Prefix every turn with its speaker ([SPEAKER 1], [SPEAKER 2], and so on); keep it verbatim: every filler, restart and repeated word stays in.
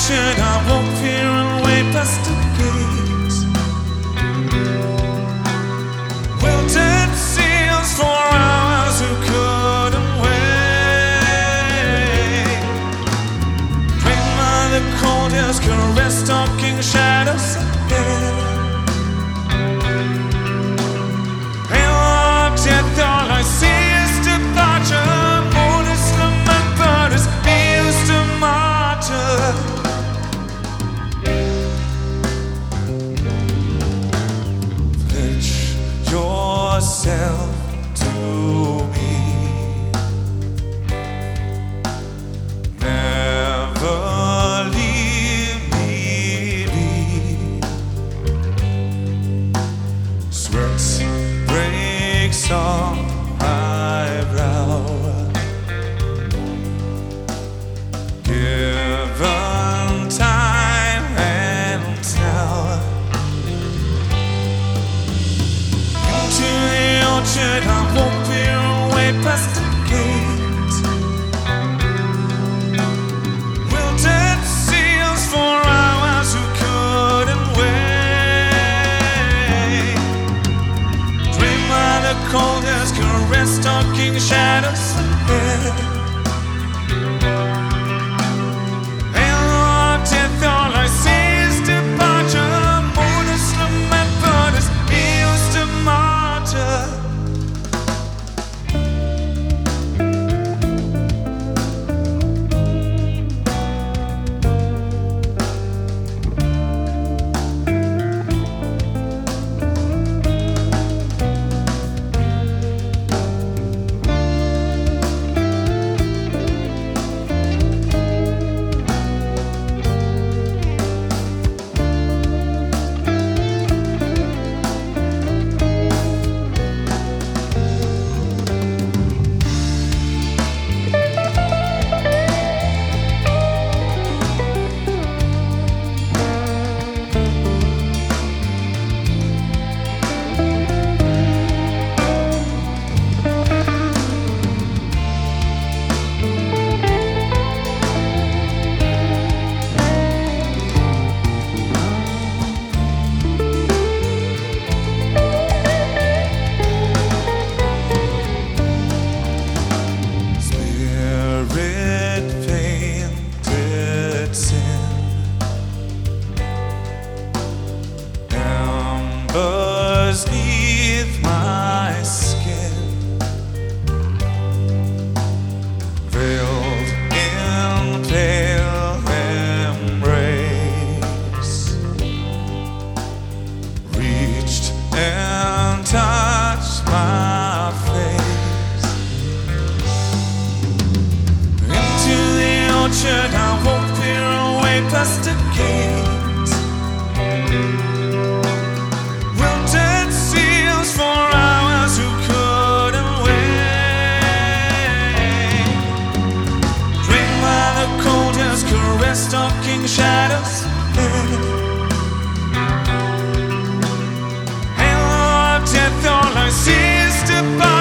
[SPEAKER 1] orchard, I walk fear and way past the gates. Wilted seals for hours who couldn't wait. Bring by the coldest caress, stalking shadows ahead. And locked death, all I see is departure. Mourners, lament, burdens, be used to martyr. Pledge yourself to me. Never leave me be. Sweat breaks on my brow. Given time and now, into the orchard I walk fear away past the gate. Wilted seals for hours who couldn't wait. Dream by the coldest caress, stalking shadows ahead. And locked death, all I see is departure. Mourners, lament, burdens, be used to martyr. Spirit painted sin, embers neath my skin, veiled in pale embrace, reached and touched my face. Into the orchard I walk fear away past the gate. Wilted seals for hours who couldn't wait. Dream by the coldest caress, stalking shadows ahead. And locked death, all I see is departure.